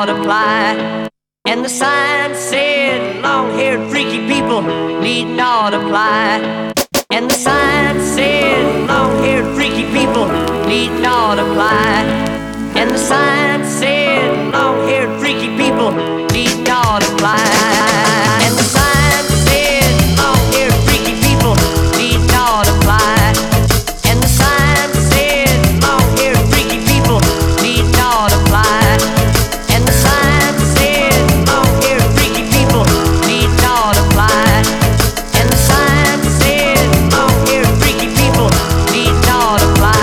not apply. And the sign said long-haired freaky people need not apply. And the sign said long-haired freaky people need not apply. And the sign said long-haired freaky people need not apply. And the sign said long-haired freaky people need not apply. And the sign said long-haired freaky people need not apply. And the sign said long-haired freaky people need not apply. And the sign said long-haired freaky people need not apply.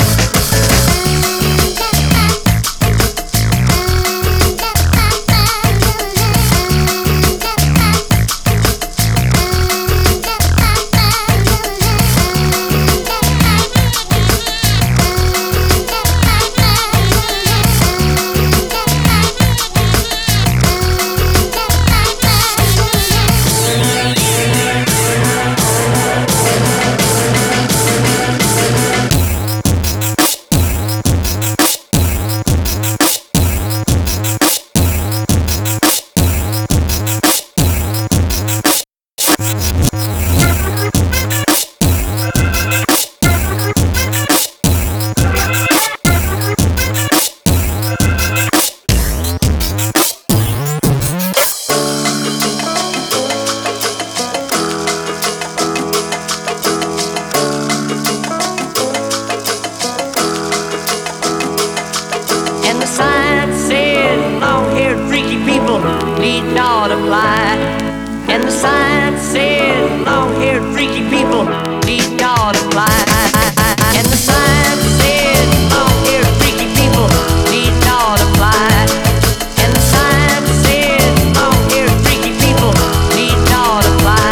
And the sign said long-haired freaky people need not apply. And the sign said long-haired freaky people need not apply. And the sign said long-haired freaky people need not apply. And the sign said long-haired freaky people need not apply.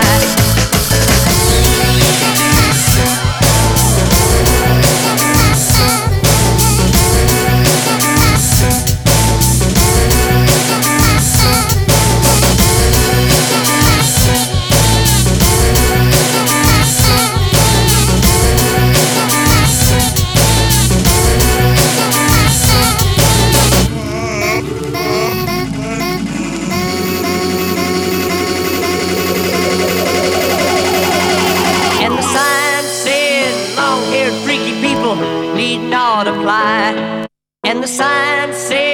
And the sign said long-haired freaky people need not apply. And the sign said